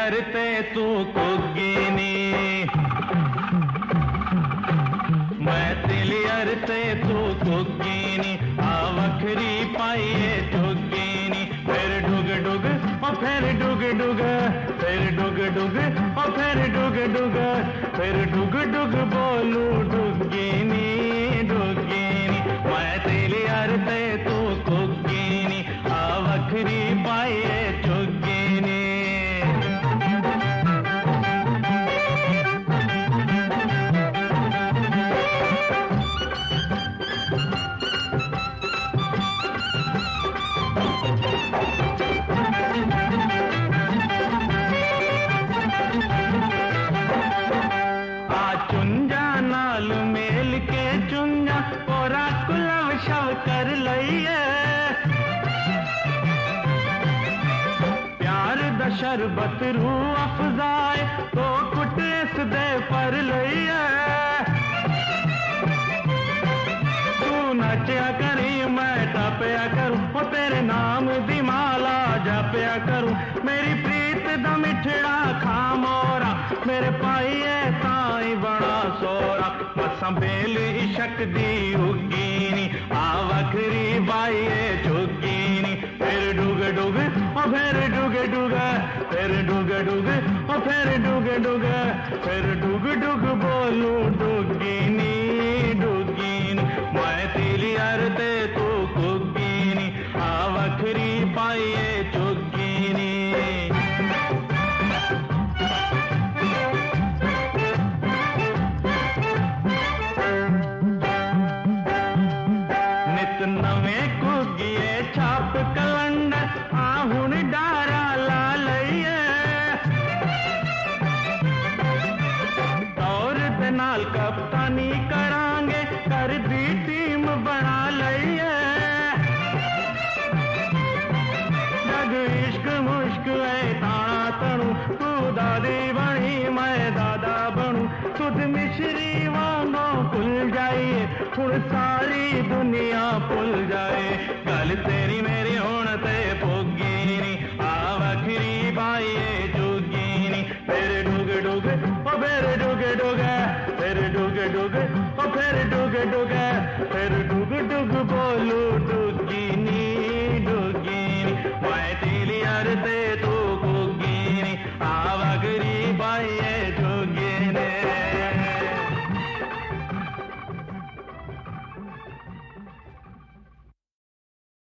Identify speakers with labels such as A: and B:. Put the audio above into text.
A: अरते तू कुगिनी, मैं तिली अरते तू कुगिनी, आ वखरी पाइए चुगिनी। फिर डुग डुग और फिर डुग डुग, फिर डुग डुग और फिर डुग डुग, फिर डुग डुग बोलू डुगिनी डुगिनी। मैं तिली अरते तू कुगिनी, आ वखरी पाइए चुगिनी। मेल के चुंजा ओरा कुलव शव कर लइए, प्यार दा शरबत रू अफजाए तो कुटेस दे पर लइए। तू नचया करी मैं टपया करूं, वो तेरे नाम दी माला जपया करूं। मेरी प्रीत दा मिठड़ा खा मोरा, मेरे पाइए ताई बड़ा सोरा। मसां बेल इशक दी उगीनी, आ वखरी बाइए चुगीनी। फिर डुग डुग और फिर डुग डुग, फिर डुग डुग और फिर डुग डुग, फिर डुग डुग बोलू डुगीनी डुगीनी। मैं तिली अरते तू कुगिनी, आ वखरी पाइए चुगीनी। नवे कुगिए छाप कलंडर, आहुन डारा ला लइए। दौर दे नाल कप्तानी करांगे, कर दी टीम बना लइए। जग इश्क मुश्क है ताना तणु, तू दादी बनी मैं दादा बनू। तुद मिश्री वांगो खुल जाइए, हुण सारी दुनिया भुल जाए। गल तेरी मेरी